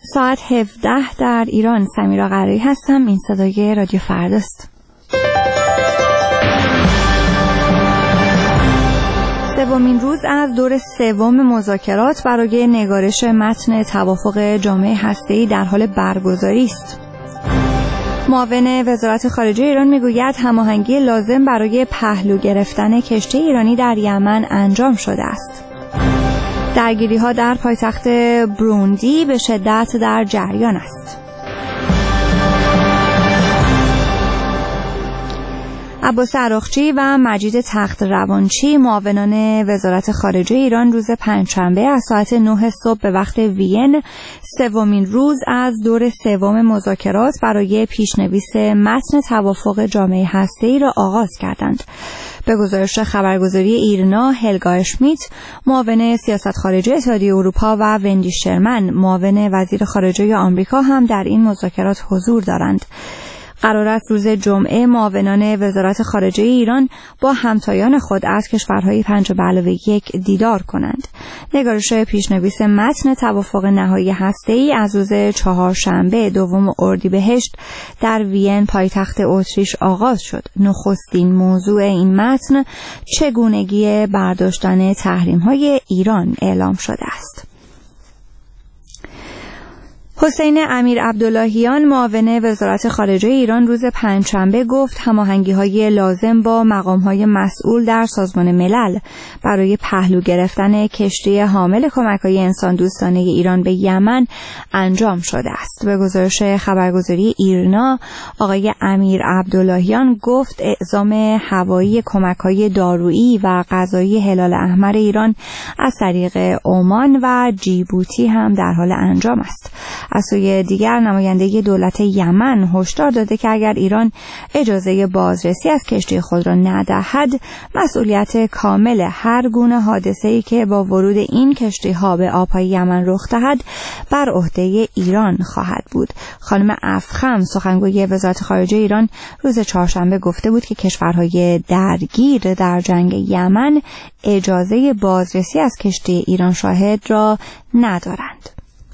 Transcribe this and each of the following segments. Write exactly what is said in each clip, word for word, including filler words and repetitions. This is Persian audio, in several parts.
ساعت هفده در ایران. سمیرا قرایی هستم. این صدای رادیو فرداست. سومین روز از دور سوم مذاکرات برای نگارش متن توافق جامعه هسته‌ای در حال برگزاری است. معاون وزارت خارجه ایران میگوید هماهنگی لازم برای پهلو گرفتن کشتی ایرانی در یمن انجام شده است. درگیری‌ها در پایتخت بروندی به شدت در جریان است. عباس عراقچی و مجید تخت روانچی معاونان وزارت خارجه ایران روز پنجشنبه از ساعت نه صبح به وقت وین سومین روز از دور سوم مذاکرات برای پیشنویس متن توافق جامعه هسته‌ای را آغاز کردند. به گزارش خبرگزاری ایرنا، هلگا اشمیت معاون سیاست خارجه اتحادیه اروپا و وندی شرمن معاون وزیر خارجه آمریکا هم در این مذاکرات حضور دارند. قرار است روز جمعه معاونان وزارت خارجه ایران با همتایان خود از کشورهای پنج به علاوه یک دیدار کنند. نگارش پیشنویس متن توافق نهایی هسته‌ای از روز چهارشنبه دوم اردیبهشت در وین پایتخت اتریش آغاز شد. نخستین موضوع این متن چگونگی برداشتن تحریم‌های ایران اعلام شده است. حسین امیر عبداللهیان معاون وزارت خارجه ایران روز پنجشنبه گفت هماهنگی‌های لازم با مقام‌های مسئول در سازمان ملل برای پهلو گرفتن کشتی حامل کمک‌های انسان دوستانه ایران به یمن انجام شده است. به گزارش خبرگزاری ایرنا، آقای امیر عبداللهیان گفت اعزام هوایی کمک‌های دارویی و غذایی هلال احمر ایران از طریق عمان و جیبوتی هم در حال انجام است. از سوی دیگر نماینده دولت یمن هشدار داده که اگر ایران اجازه بازرسی از کشتی خود را ندهد، مسئولیت کامل هر گونه حادثه‌ای که با ورود این کشتی‌ها به آب‌های یمن رخ دهد بر عهده ایران خواهد بود. خانم افخم سخنگوی وزارت خارجه ایران روز چهارشنبه گفته بود که کشورهای درگیر در جنگ یمن اجازه بازرسی از کشتی ایران شاهد را ندارند.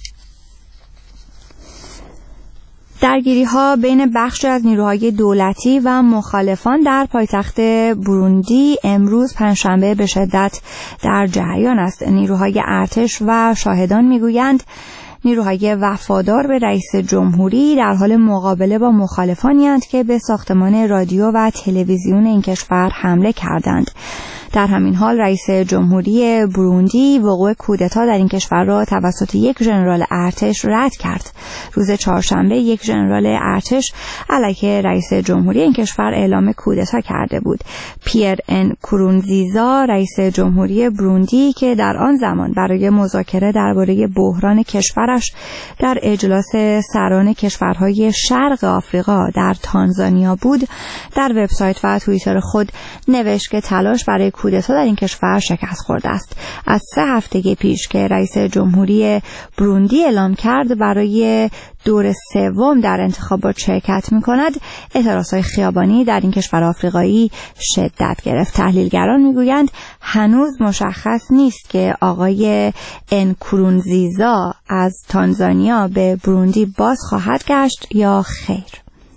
درگیری‌ها بین بخش از نیروهای دولتی و مخالفان در پایتخت بروندی امروز پنجشنبه به شدت در جریان است. نیروهای ارتش و شاهدان میگویند نیروهای وفادار به رئیس جمهوری در حال مقابله با مخالفانی اند که به ساختمان رادیو و تلویزیون این کشور حمله کردند. در همین حال رئیس جمهوری بروندی وقوع کودتا در این کشور را توسط یک ژنرال ارتش رد کرد. روز چهارشنبه یک ژنرال ارتش علیه رئیس جمهوری این کشور اعلام کودتا کرده بود. پیر انکورونزیزا رئیس جمهوری بروندی که در آن زمان برای مذاکره درباره بحران کشورش در اجلاس سران کشورهای شرق آفریقا در تانزانیا بود، در وبسایت و توییتر خود نوشت که تلاش برای کودتا در این کشور شکست خورده است. از سه هفته پیش که رئیس جمهوری بروندی اعلام کرد برای دور سوم در انتخابات شرکت می‌کند، اعتراضهای خیابانی در این کشور آفریقایی شدت گرفت. تحلیلگران میگویند هنوز مشخص نیست که آقای انکورونزیزا از تانزانیا به بروندی باز خواهد گشت یا خیر.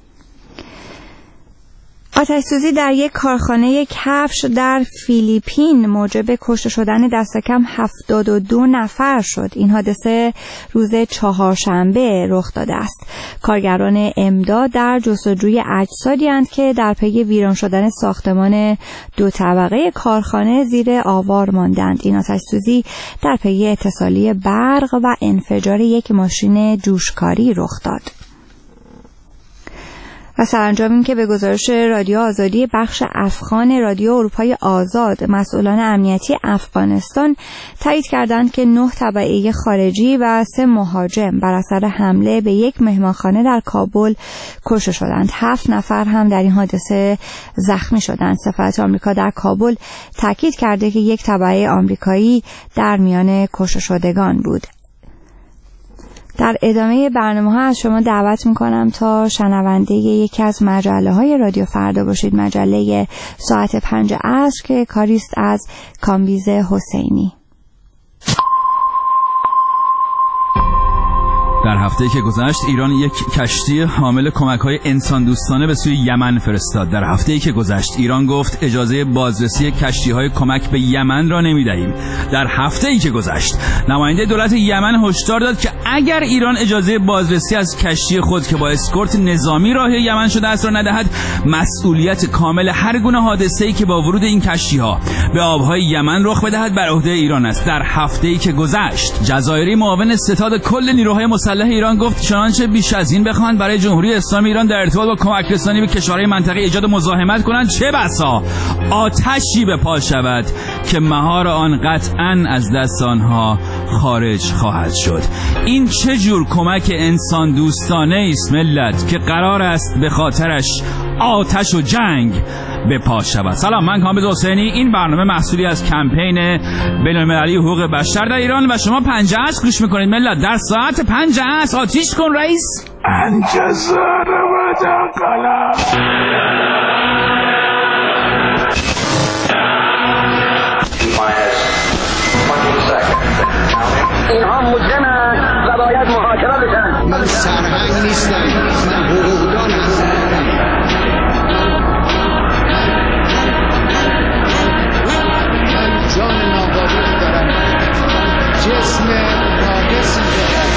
آتش‌سوزی در یک کارخانه کفش در فیلیپین موجب کشته شدن دست کم هفتاد و دو نفر شد. این حادثه روز چهارشنبه رخ داده است. کارگران امداد در جستجوی اجسادی اند که در پی ویران شدن ساختمان دو طبقه کارخانه زیر آوار ماندند. این آتش‌سوزی در پی اتصالی برق و انفجار یک ماشین جوشکاری رخ داد. و سرانجام این که به گزارش رادیو آزادی بخش افغان رادیو اروپای آزاد، مسئولان امنیتی افغانستان تایید کردند که نه تبعه خارجی و سه مهاجم بر اثر حمله به یک مهمانخانه در کابل کشته شدند. هفت نفر هم در این حادثه زخمی شدند. سفارت آمریکا در کابل تاکید کرده که یک تبعه آمریکایی در میان کشته شدگان بود. در ادامه برنامه ها از شما دعوت میکنم تا شنونده یکی از مجله های رادیو فردا باشید، مجله ساعت پنج عصر که کاریست از کامبیز حسینی. در هفته‌ای که گذشت ایران یک کشتی حامل کمک‌های انسان دوستانه به سوی یمن فرستاد. در هفته‌ای که گذشت ایران گفت اجازه بازرسی کشتی‌های کمک به یمن را نمی‌دهیم. در هفته‌ای که گذشت نماینده دولت یمن هشدار داد که اگر ایران اجازه بازرسی از کشتی خود که با اسکورت نظامی راه یمن شده است را ندهد، مسئولیت کامل هر گونه حادثه‌ای که با ورود این کشتی‌ها به آب‌های یمن رخ بدهد بر عهده ایران است. در هفته‌ای که گذشت جزایری معاون ستاد کل نیروهای مسلح ایران گفت چنانچه بیش از این بخواهند برای جمهوری اسلامی ایران در ارتباط با کمک رسانی به کشورهای منطقه ایجاد مزاحمت کنند، چه بسا آتشی به پا شود که مهار آن قطعاً از دست آنها خارج خواهد شد. این چه جور کمک انسان دوستانه است ملت که قرار است به خاطرش آتش و جنگ به پا شود. سلام، من کامبیز حسینی. این برنامه محصولی از کمپین بین‌المللی حقوق بشر در ایران و شما پنجاه عصر گوش میکنید. ملت در ساعت پنجاه عصر آتیش کن رئیس. انجزار و دقلا اینها مجرمن و باید محاکمه بشن. من سرهنگ نیستم، من حقوقدان هستم. من جان ناباده دارم، جسم ناقصی دارم.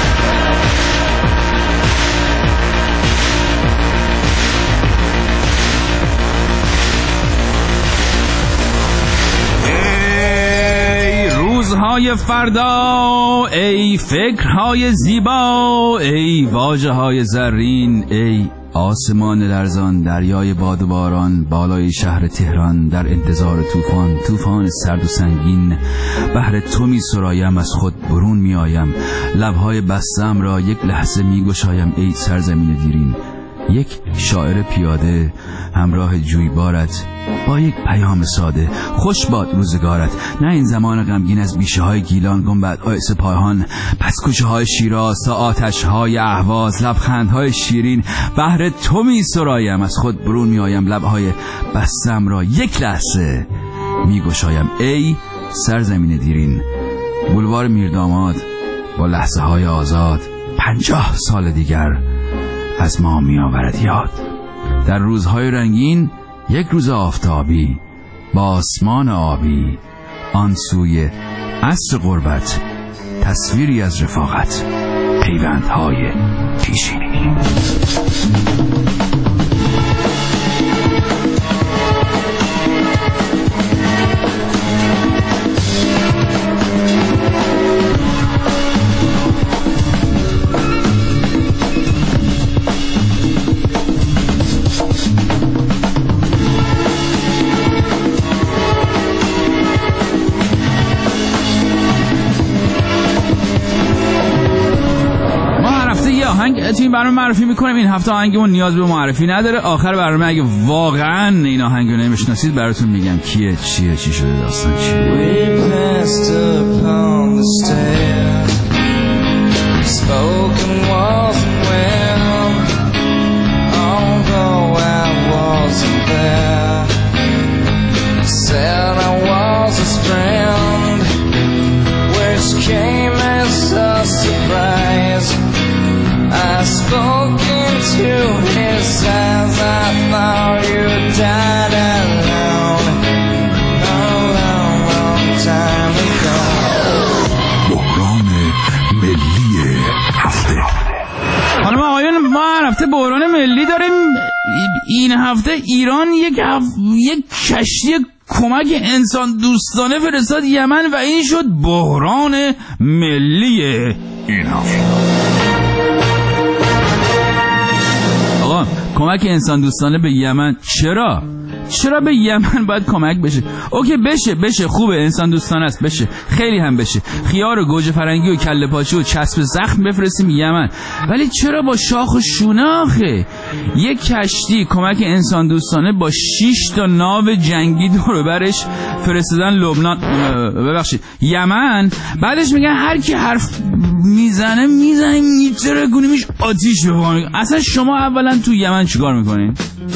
روزهای فردا، ای فکرهای زیبا، ای واژه‌های زرین، ای آسمان لرزان، دریای باد و باران، بالای شهر تهران در انتظار طوفان، طوفان سرد و سنگین. بهر تو می سرایم، از خود برون می آیم، لبهای بستم را یک لحظه می گشایم، ای سرزمین دیرین. یک شاعر پیاده همراه جویبارت با یک پیام ساده، خوش باد روزگارت. نه این زمان غمگین از بیشه های گیلان، گنبدهای سپاهان، پس کوچه های شیراز تا آتش های اهواز، لبخند های شیرین. بهر تو می سرایم، از خود برون می آیم، لبهای بستم را یک لحظه می گشایم، ای سرزمین دیرین. بولوار میرداماد با لحظه های آزاد، پنجاه سال دیگر از ما می آورد یاد. در روزهای رنگین یک روز آفتابی با آسمان آبی، آن سوی عصر غربت تصویری از رفاقت، پیوندهای پیشینی. آهنگ تو این برنامه معرفی میکنیم. این هفته آهنگمون نیاز به معرفی نداره. آخر برنامه اگه واقعا این آهنگ رو نمیشناسید براتون میگم کیه، چیه، چی شده، داستان چیه. I spoke into his eyes, I thought you died alone, a long, long time ago. بحران ملی هفته. خانم آقایون، ما هر هفته بحران ملی داریم. این هفته ایران یک هف... یک کشتی کمک انسان دوستانه فرستاد یمن و این شد بحران ملی این هفته. آقا کمک انسان دوستانه به یمن، چرا؟ چرا به یمن باید کمک بشه؟ اوکی بشه بشه خوبه، انسان دوستانه است، بشه، خیلی هم بشه. خیار و گوجه فرنگی و کله پاچه و چسب زخم بفرستیم یمن، ولی چرا با شاخ و شونه آخه؟ یک کشتی کمک انسان دوستانه با شش تا ناو جنگی دور برش فرستادن لبنان، ببخشید یمن. بعدش میگن هر کی حرف میزنه میزنه میتره گونیمش آتیش بخوام. اصلا شما اولا تو یمن چیکار میکنین؟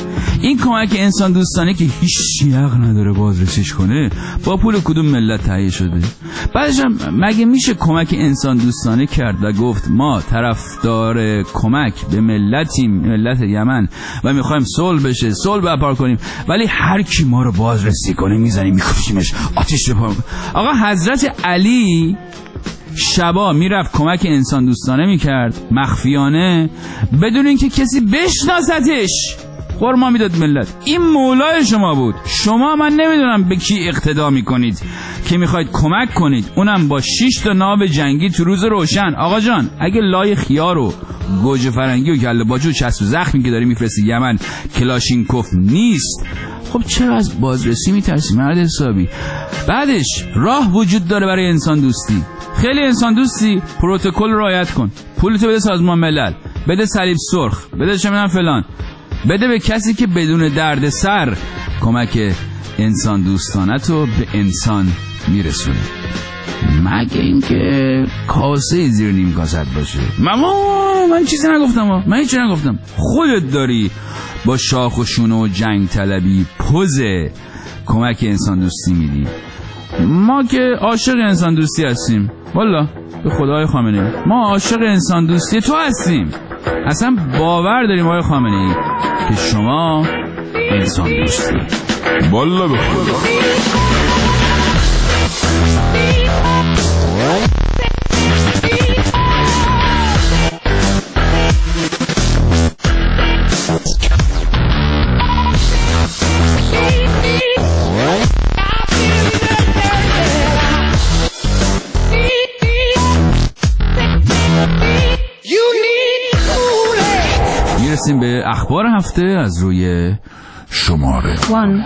این کمک انسان دوستانه که هیچ حق نداره بازرسیش کنه با پول کدوم ملت تهیه شده؟ بعدش هم مگه میشه کمک انسان دوستانه کرد و گفت ما طرفدار کمک به ملتیم، ملت یمن، و میخوایم صلح بشه، صلح برپا کنیم، ولی هر کی ما رو بازرسی کنه میزنیم میکشیمش، آتش بپا. آقا حضرت علی شبا میرفت کمک انسان دوستانه میکرد مخفیانه بدون اینکه کسی بشناستش، خورما میداد ملت. این مولای شما بود. شما من نمیدونم به کی اقتدا میکنید که میخواید کمک کنید، اونم با شش تا ناو جنگی تو روز روشن. آقا جان اگه لای خیار و گوجه فرنگی و کله باجو و چسب و زخمی که داری میفرستی یمن کلاشینکوف نیست، خب چرا از بازرسی میترسی مرد حسابی؟ بعدش راه وجود داره برای انسان دوستی. خیلی انسان دوستی، پروتکل رعایت کن، پولتو بده سازمان ملل، بده صلیب سرخ، بده چه میدونم فلان، بده به کسی که بدون درد سر کمک انسان دوستانه تو به انسان میرسونه. مگه اینکه کاسه زیر نیم کاست باشه. ماما من چیزی نگفتم، من هیچی نگفتم. خودت داری با شاخ و شونه و جنگ طلبی پوز کمک انسان دوستی میدی. ما که عاشق انسان دوستی هستیم، والا به خدای خامنه‌ای ما عاشق انسان دوستی تو هستیم. اصلا باور داریم آقای خامنه‌ای که شما انسان دوستی. والا به خدا. میرسیم به اخبار هفته از روی شماره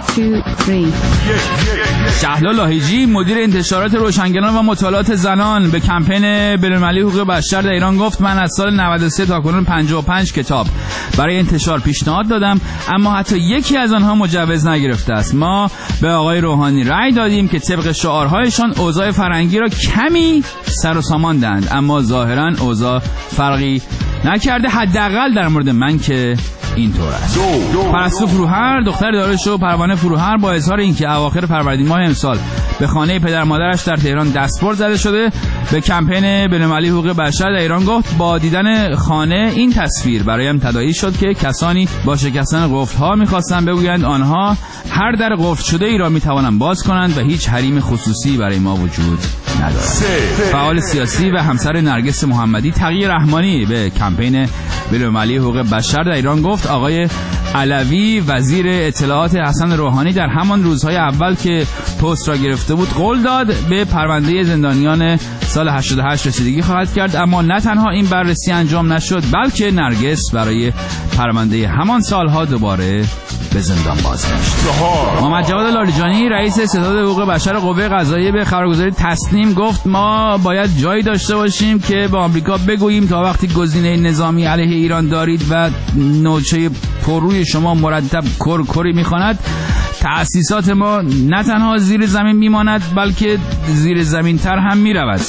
شهلا لاهیجی مدیر انتشارات روشنگران و مطالعات زنان به کمپین بین‌المللی حقوق بشر در ایران گفت من از سال نود و سه تا کنون پنجاه و پنج کتاب برای انتشار پیشنهاد دادم، اما حتی یکی از آنها مجوز نگرفته است. ما به آقای روحانی رأی دادیم که طبق شعارهایشان اوضاع فرهنگی را کمی سر و سامان دهند، اما ظاهرا اوضاع فرقی نکرده، حداقل در مورد من که اینطور است. پرستو فروهر دختر دارالشو پروانه فروهر با اظهار اینکه اواخر فروردین ماه امسال به خانه پدر مادرش در تهران دستبرد زده شده، به کمپین بین‌المللی حقوق بشر در ایران گفت با دیدن خانه این تصویر برایم تداعی شد که کسانی با شکستن قفل‌ها می‌خواستند بگویند آنها هر در قفل شده ای را می‌توانند باز کنند و هیچ حریم خصوصی برای ما وجود ندارد. فعال سیاسی و همسر نرگس محمدی تقی رحمانی به کمپین بین‌المللی حقوق بشر در ایران گفت آقای علوی وزیر اطلاعات حسن روحانی در همان روزهای اول که پست را گرفته بود قول داد به پرونده زندانیان سال هشتاد و هشت رسیدگی خواهد کرد، اما نه تنها این بررسی انجام نشد بلکه نرگس برای پرونده همان سالها دوباره به زندان بازگشت. محمد جواد لاریجانی رئیس ستاد حقوق بشر قوه قضاییه به خبرگزاری تسنیم گفت ما باید جایی داشته باشیم که به آمریکا بگوییم تا وقتی گزینه نظامی علیه ایران دارید و نوچه پرروی شما مرتب کر کری میخواند، تأسیسات ما نه تنها زیر زمین میماند بلکه زیر زمین تر هم میرود.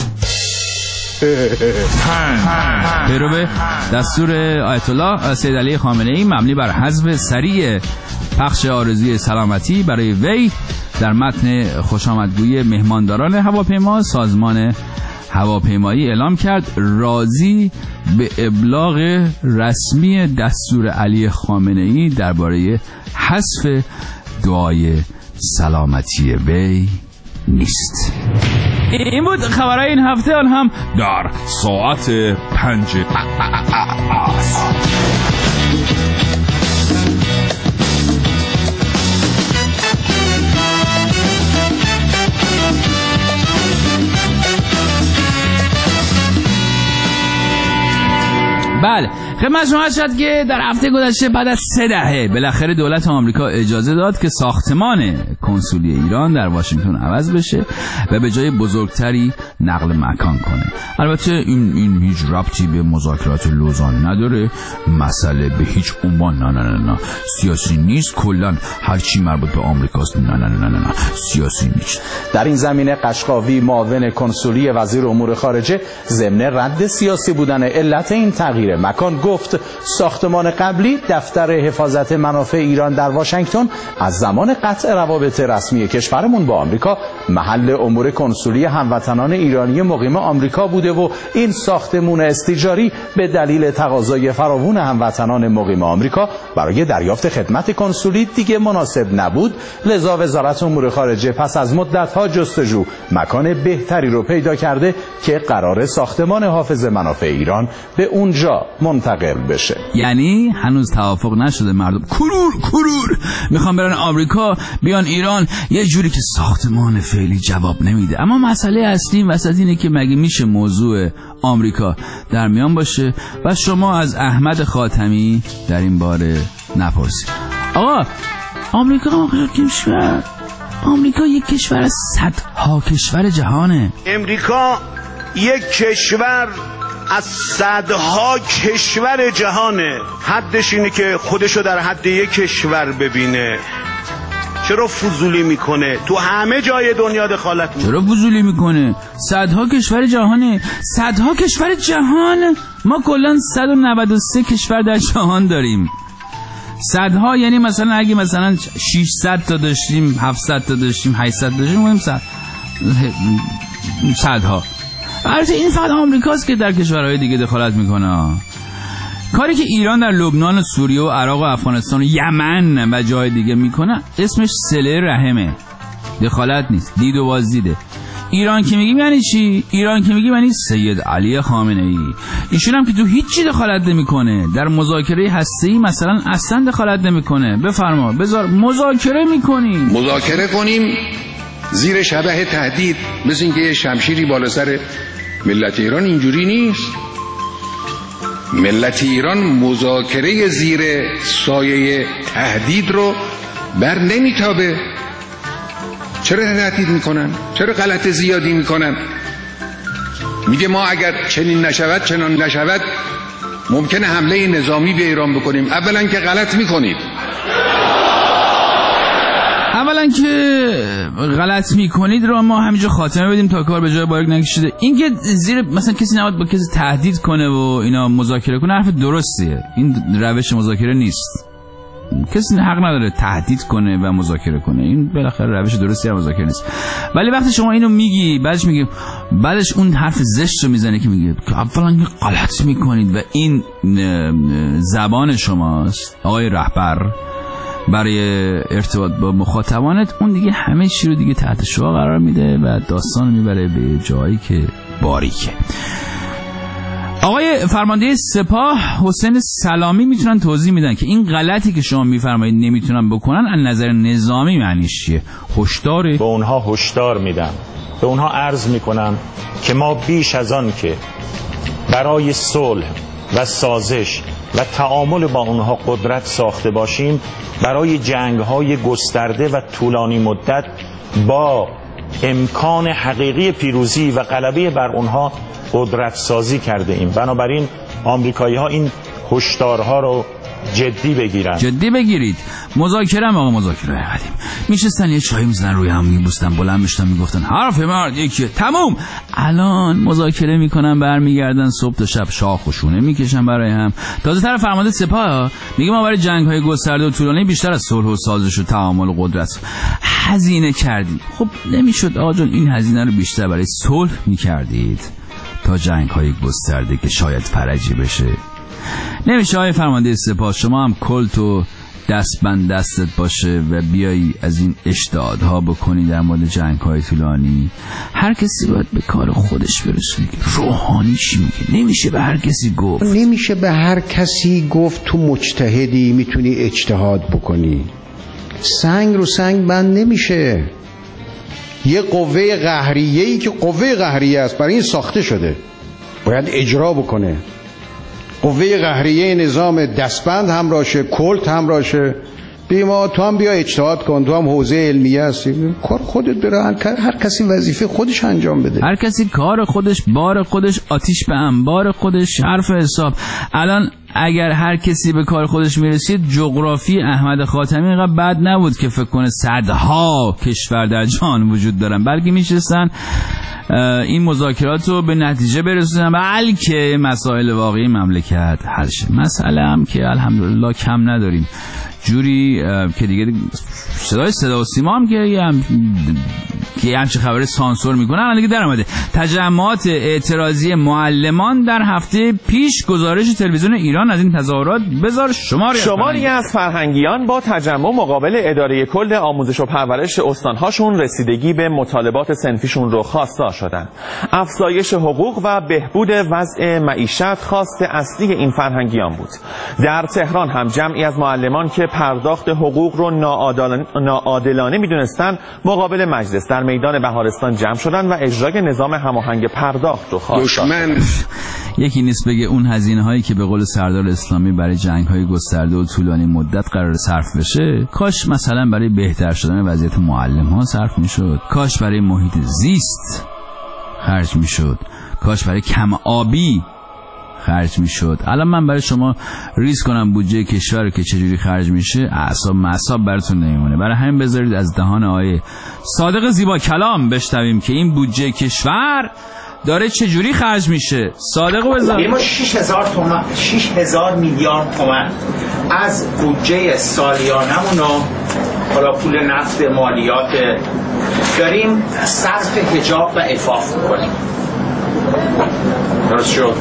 پیرو دستور آیت الله سید علی خامنه‌ای مبنی بر حذف سریع پخش آرزوی سلامتی برای وی در متن خوشامدگویی مهمانداران هواپیما، سازمان هواپیمایی اعلام کرد راضی به ابلاغ رسمی دستور علی خامنه‌ای درباره حذف دعای سلامتی وی نیست. این بود خبرهای این هفته، آن هم در ساعت پنج. بله خدمت شما شد که در هفته گذشته بعد از سه دهه بالاخره دولت آمریکا اجازه داد که ساختمان کنسولی ایران در واشنگتن عوض بشه و به جای بزرگتری نقل مکان کنه. البته این این هیچ ربطی به مذاکرات لوزان نداره، مسئله به هیچ عنوان نه نه نه نه سیاسی نیست، کلا هر چی مربوط به آمریکاست نه نه نه نه نه سیاسی نیست. در این زمینه قشقاوی معاون کنسولی وزیر امور خارجه ضمن رد سیاسی بودن علت این تغییر مدیر مکان گفت ساختمان قبلی دفتر حفاظت منافع ایران در واشنگتن از زمان قطع روابط رسمی کشورمون با آمریکا محل امور کنسولی هموطنان ایرانی مقیم آمریکا بوده و این ساختمان استیجاری به دلیل تقاضای فراوان هموطنان مقیم آمریکا برای دریافت خدمت کنسولی دیگه مناسب نبود. لذا وزارت امور خارجه پس از مدت‌ها جستجو مکان بهتری رو پیدا کرده که قرار ساختمان حافظ منافع ایران به اونجا منتقل بشه. یعنی هنوز توافق نشده، مردم کرور کرور میخوان برن آمریکا بیان ایران، یه جوری که ساختمان فعلی جواب نمیده. اما مسئله اصلی وسط اینه که مگه میشه موضوع آمریکا در میان باشه و شما از احمد خاتمی در این باره نپرسید؟ آقا آمریکا کشور آمریکا یک کشور از صدها کشور جهانه. امریکا یک کشور از صدها کشور جهانه. حدش اینه که خودشو در حد یک کشور ببینه. چرا فضولی میکنه؟ تو همه جای دنیا دخالت میکنه. چرا فضولی میکنه؟ صدها کشور جهانه. صدها کشور جهان؟ ما کلا صد و نود و سه کشور در جهان داریم. صدها یعنی مثلا اگه مثلا ششصد تا داشتیم، هفتصد تا داشتیم، هشتصد داشتیم، میگیم صد صدها. البته این فقط آمریکاست که در کشورهای دیگه دخالت میکنه. کاری که ایران در لبنان و سوریه و عراق و افغانستان و یمن و جای دیگه میکنه اسمش صله رحمه، دخالت نیست، دید و بازدیده. ایران که میگیم یعنی چی؟ ایران که میگیم یعنی سید علی خامنه ای. ایشون هم که تو هیچی دخالت نمیکنه، در مذاکره هسته‌ای مثلا اصلا دخالت نمیکنه. بفرما بذار مذاکره میکنیم مذاکره کنیم زیر شبح تهدید، مثل اینکه یه شمشیری بالا سر ملت ایران. اینجوری نیست. ملت ایران مذاکره زیر سایه تهدید رو بر نمیتابه. چرا تهدید میکنن؟ چرا غلط زیادی میکنن؟ میگه ما اگر چنین نشود چنان نشود ممکنه حمله نظامی به ایران بکنیم. اولا که غلط میکنید، اولا که غلط میکنید رو ما همینجا خاتمه بدیم تا کار به جای بارک نکشیده. این که زیر مثلا کسی نباید با کسی تهدید کنه و اینا مذاکره کنه، حرف درستیه. این روش مذاکره نیست. کسی حق نداره تهدید کنه و مذاکره کنه. این بالاخره روش درستی هم مذاکره نیست. ولی وقتی شما اینو میگی بعدش میگی بعدش اون حرف زشت رو میزنه که میگه که اولا که غلط میکنید و این زبان شماست آقای رهبر برای ارتباط با مخاطبانت، اون دیگه همه چی رو دیگه تحت شعاع قرار میده و داستان میبره به جایی که باریکه. آقای فرمانده سپاه حسین سلامی میتونن توضیح میدن که این غلطی که شما میفرمایید نمیتونن بکنن از نظر نظامی معنیش چیه؟ هشداره؟ به اونها هشدار میدم، به اونها عرض میکنم که ما بیش از آن که برای صلح و سازش و تعامل با اونها قدرت ساخته باشیم، برای جنگ‌های گسترده و طولانی مدت با امکان حقیقی پیروزی و غلبه بر اونها قدرت سازی کرده ایم. بنابراین آمریکایی‌ها این هشدارها رو جدی بگیرن. جدی بگیرید. مذاکره هم آقا مذاکره قدیم میشستن یه چای میزنن روی هم میبوستن بلند میشدن میگفتن حرف مرد یکیه تموم. الان مذاکره میکنن برمیگردن صبح تا شب شاخ و شونه میکشن برای هم. تازه طرف فرمانده سپاه میگه ما برای جنگ‌های گسترده و طولانی بیشتر از صلح و سازش و تعامل و قدرت هزینه کردیم. خب نمیشد آقا جون این هزینه رو بیشتر برای صلح میکردید تا جنگ‌های گسترده که شاید فرجی بشه؟ نمیشه آقای فرمانده سپاه شما هم کلت و دستبند دستت باشه و بیایی از این اشتهادها بکنی در مورد جنگ‌های طولانی. هر کسی باید به کار خودش برسه. روحانی چی میگه؟ نمیشه به هر کسی گفت. نمیشه به هر کسی گفت تو مجتهدی میتونی اجتهاد بکنی. سنگ رو سنگ بند نمیشه. یه قوه قهریه‌ای که قوه قهریه است برای این ساخته شده باید اجرا بکنه. قوه قهریه نظام دستبند همراهشه، کلت همراهشه، بیما تو هم بیا اجتهاد کن، تو هم حوزه علمیه هستی، کار خودت بره، هر کسی وظیفه خودش انجام بده، هر کسی کار خودش، بار خودش، آتیش به انبار خودش، حرف حساب. الان اگر هر کسی به کار خودش میرسید، جغرافی احمد خاتمی اینقدر بد نبود که فکر کنه صدها کشور در جهان وجود دارن، بلکه میشستن این مذاکرات رو به نتیجه برسونن بلکه مسائل واقعی مملکت حل شه. مسئله هم که الحمدلله کم نداریم، جوری که دیگه صدای صدا و سیما هم که یه هم که همچه خبره سانسور میکنن الان دیگه در اومده. تجمعات اعتراضی معلمان در هفته پیش، گزارش تلویزیون ایران از این تظاهرات. بذار شماری شماری از فرهنگیان با تجمع مقابل اداره کل آموزش و پرورش استانهاشون رسیدگی به مطالبات صنفیشون رو خواستار شدن. افزایش حقوق و بهبود وضع معیشت خواست اصلی این فرهنگیان بود. در تهران هم جمعی از معلمان که پرداخت حقوق رو ناعادلانه میدونستن مقابل مجلس در میدان بهارستان جمع شدن و اجرای نظام هماهنگ پرداخت رو خواستن. یکی نیست بگه اون هزینه هایی که به قول سردار اسلامی برای جنگ های گسترده و طولانی مدت قرار صرف بشه، کاش مثلا برای بهتر شدن وضعیت معلم ها صرف میشد، کاش برای محیط زیست خرج میشد، کاش برای کم آبی خرج میشد. الان من برای شما ریز کنم بودجه کشور که چجوری خرج میشه، اعصاب معصاب براتون نمیمونه. برای همین بذارید از دهان آقای صادق زیبا کلام بشنویم که این بودجه کشور داره چجوری خرج میشه. صادقو بذار. ما شش هزار تومان شش هزار میلیارد تومان از بودجه سالیانمون رو، حالا پول نفت، مالیات، داریم صرف حجاب و عفاف میکنیم. درست شد؟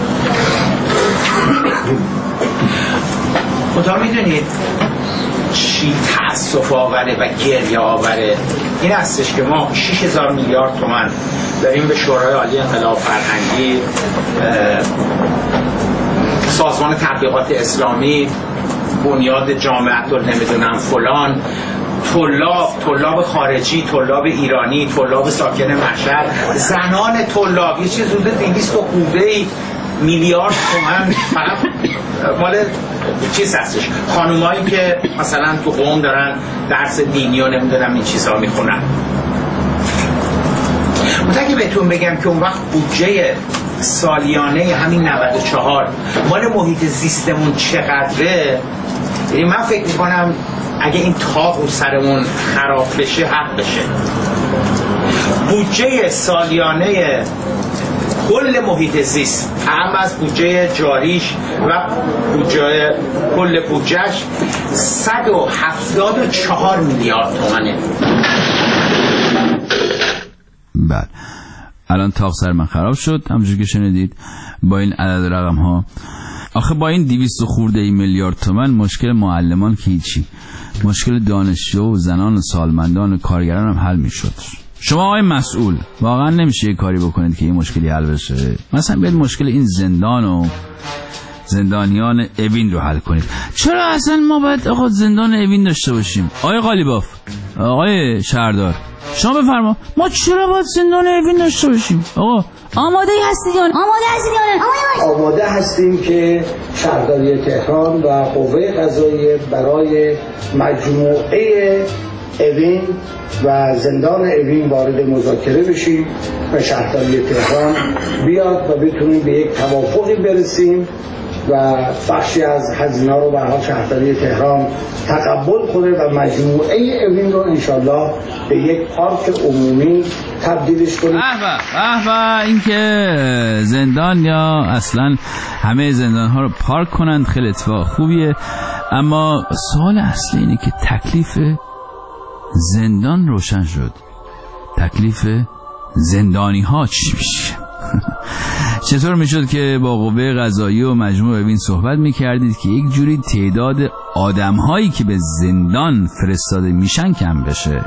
خدا میدونید چی تأسف آوره و گریه آوره این هستش که ما شش هزار میلیارد تومان داریم به شورای عالی انقلاب فرهنگی، سازمان تبلیغات اسلامی، بنیاد جامعه رو نمیدونم فلان، طلاب، طلاب خارجی، طلاب ایرانی، طلاب ساکن مشهد، زنان طلاب، یه چیز حدود دویست و خورده میلیارد تومان فقط مال چیز هستش. خانومایی که مثلا تو قم دارن درس دینی و نمیدونم این چیزها میخونن. متأکد بهتون بگم که اون وقت بودجه سالیانه همین نود و چهار مال محیط زیستمون چقدره، یعنی من فکر میکنم اگه این تاق رو سرمون خراب بشه حق بشه. بودجه سالیانه کل محیط زیست هم از بودجه جاریش و بودجه کل بودجهش صد و هفتاد و چهار میلیارد تومانه. بله الان تاق سر من خراب شد همونجوری که شنیدید با این عدد رقم ها. آخه با این دویست خورده ای میلیارد تومان مشکل معلمان که هیچی، مشکل دانشجو و زنان و سالمندان و کارگران هم حل میشد. شما آقای مسئول واقعا نمیشه یه کاری بکنید که این مشکلی حل بشه؟ مثلا بیاید مشکل این زندان و زندانیان اوین رو حل کنید. چرا اصلا ما باید آقا زندان اوین داشته باشیم؟ آقای قالیباف، آقای شهردار، شما بفرما ما چرا باید زندان اوین داشته باشیم؟ آقا آماده هستید؟ آماده هستید؟ آماده هستیم که شهرداری تهران و قوه قضاییه برای مجموعه اوین و زندان اوین وارد مذاکره بشیم و شهرداری تهران بیاد و بتونیم به یک توافقی برسیم و بخشی از هزینه‌ها رو به حال شهرداری تهران تقبل کنه و مجموعه اوین رو انشالله به یک پارک عمومی تبدیلش کنیم. به به این که زندان یا اصلا همه زندان ها رو پارک کنند خیلی اتفاق خوبیه، اما سوال اصلی اینه که تکلیف زندان روشن شد، تکلیف زندانی ها چی میشه؟ چطور میشد که با قوه قضاییه و مجموع اوین صحبت میکردید که یک جوری تعداد آدم هایی که به زندان فرستاده میشن کم بشه؟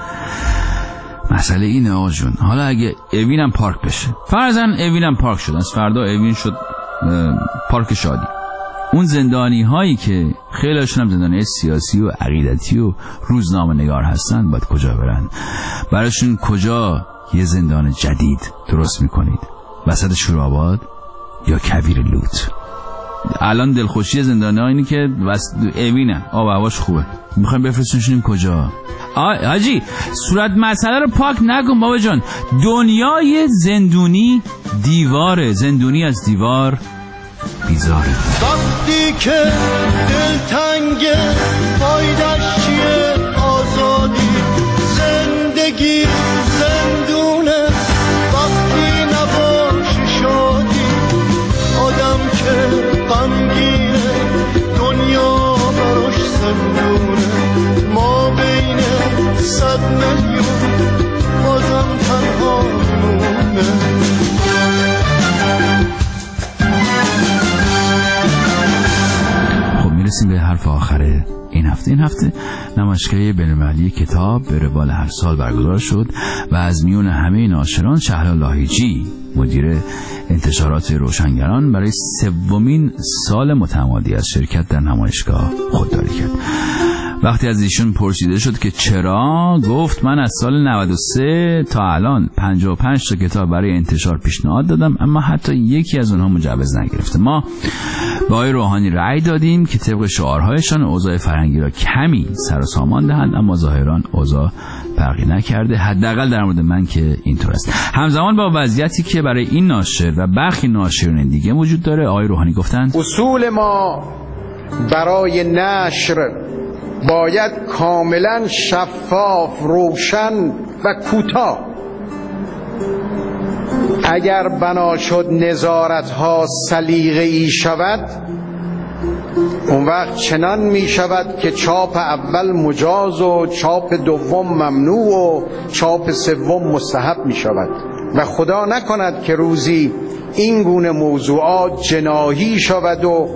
مسئله اینه آقا جون. حالا اگه اوین هم پارک بشه، فرضاً اوین هم پارک شد، از فردا اوین شد پارک شادی، اون زندانی هایی که خیلیشون هم زندانی سیاسی و عقیدتی و روزنامه نگار هستن باید کجا برن؟ براشون کجا یه زندان جدید درست میکنید؟ وسط شوراباد یا کویر لوت؟ الان دلخوشی زندانی‌ها اینه که بس اوینن، آب هواش خوبه، میخوایم بفرستونشون کجا؟ حاجی صورت مسئله رو پاک نکن بابا جان. دنیای زندونی دیواره، زندونی از دیوار بیزاره. وقتی که دل تنگ پایدش چیه آزادی، زندگی زندونه وقتی نباشه شادی، آدم که غمگینه دنیا براش زندونه، ما بین صد میلیون بازم تنها مونه. میرسیم به حرف آخره این هفته. این هفته نمایشگاه بین‌المللی کتاب به روال هر سال برگزار شد و از میون همه ناشران شهلا لاهیجی مدیر انتشارات روشنگران برای سومین سال متمادی از شرکت در نمایشگاه خودداری کرد. وقتی از ایشون پرسیده شد که چرا، گفت من از سال نود و سه تا الان پنجاه و پنج تا کتاب برای انتشار پیشنهاد دادم اما حتی یکی از اونها مجوز نگرفته. ما با آقای روحانی رأی دادیم که طبق شعارهایشان اوضاع فرهنگی را کمی سر و سامان دهند اما ظاهرا اوضاع فرقی نکرده، حداقل در مورد من که اینطور است. همزمان با وضعیتی که برای این ناشر و برخی ناشرین دیگه وجود داره، آقای روحانی گفتند اصول ما برای نشر باید کاملا شفاف، روشن و کوتاه. اگر بنا شد نظارت‌ها سلیقه‌ای شود، اون وقت چنان می شود که چاپ اول مجاز و چاپ دوم ممنوع و چاپ سوم مستحب می شود و خدا نکند که روزی این گونه موضوعات جناحی شود و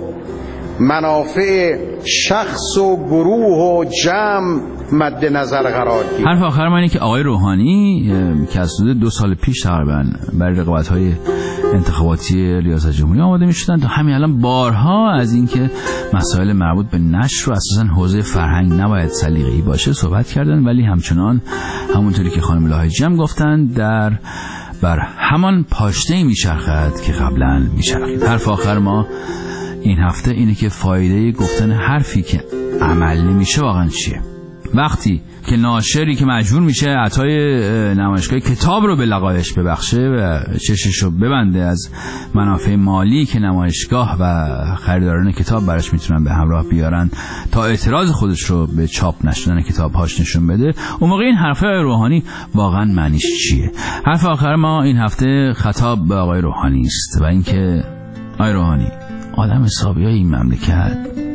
منافع شخص و گروه و جمع مد نظر قرار گیرد. حرف آخر من اینه که آقای روحانی که از حدود دو سال پیش تقریبا برای رقابت‌های انتخاباتی ریاست جمهوری آماده می‌شدن تا همین الان بارها از اینکه مسائل مربوط به نشر و اساساً حوزه فرهنگ نباید سلیقه‌ای باشه صحبت کردن، ولی همچنان همونطوری که خانم لاهیجی هم گفتن در بر همان پاشنه‌ای میچرخد که قبلا میچرخید. حرف آخر ما این هفته اینه که فایده گفتن حرفی که عمل نمیشه واقعا چیه؟ وقتی که ناشری که مجبور میشه عطای نمایشگاه کتاب رو به لقایش ببخشه و چشش رو ببنده از منافع مالی که نمایشگاه و خریداران کتاب براش میتونن به همراه بیارن تا اعتراض خودش رو به چاپ نشدن کتاب‌هاش نشون بده، اون موقع این حرفای روحانی واقعا معنیش چیه؟ حرف آخر ما این هفته خطاب به آقای روحانی است و اینکه آقای روحانی، آدم حسابی های این مملکت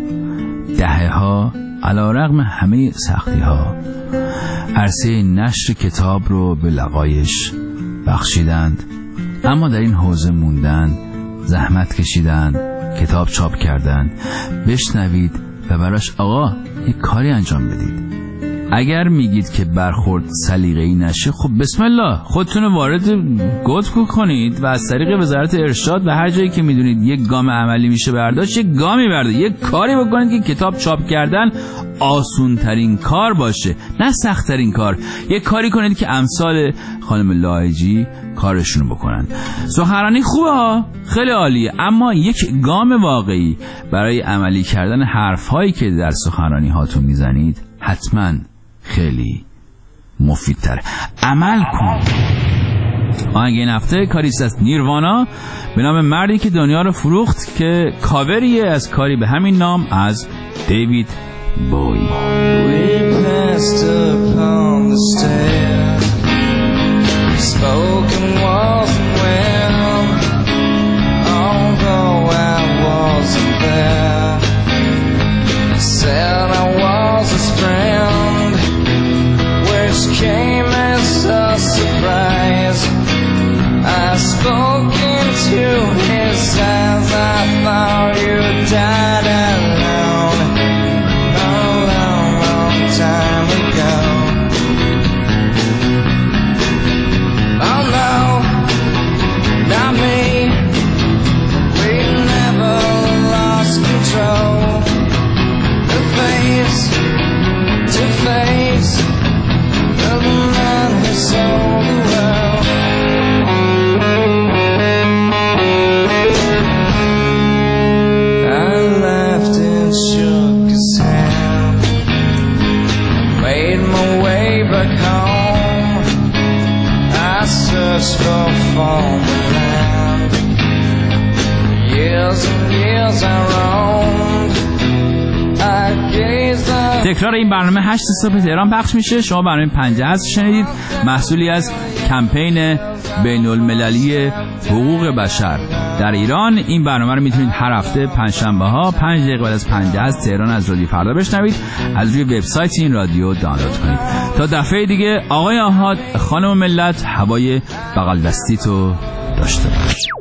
دهه ها علی رغم همه سختی ها عرصه نشر کتاب رو به لقایش بخشیدند، اما در این حوزه موندند، زحمت کشیدند، کتاب چاپ کردند. بشنوید و براش آقا یک کاری انجام بدید. اگر میگید که برخورد سلیقه‌ای نشه، خب بسم الله خودتون وارد گفتگو کنید و از طریق وزارت ارشاد و هر جایی که میدونید یک گام عملی میشه برداشت، یک گامی برداشت، یک کاری بکنید که کتاب چاپ کردن آسون ترین کار باشه، نه سخت ترین کار. یک کاری کنید که امثال خانم لاهیجی کارشون بکنن. سخنرانی خوبه ها، خیلی عالیه، اما یک گام واقعی برای عملی کردن حرفهایی که در سخنرانی هاتون میزنید حتما خیلی مفیدتره. عمل کن. آهنگ این هفته کاریست از نیروانا به نام مردی که دنیا رو فروخت که کاوریه از کاری به همین نام از دیوید بوی. Came as a surprise. I spoke into his eyes. I thought you died alone a long, long time ago. Oh no. as I roamed. I gazed up. تکرار این برنامه هشت صبح تهران پخش میشه. شما برنامه پنجاه هست شنیدید، محصولی از کمپین بین المللی حقوق بشر در ایران. این برنامه رو میتونید هر هفته پنجشنبه ها پنج دقیقه بعد از پنجاه از تهران از رادیو فردا بشنوید، از روی وبسایت این رادیو دانلود کنید. تا دفعه دیگه، آقای آحاد، خانم ملت، هوای بغل دستی تو داشته باش.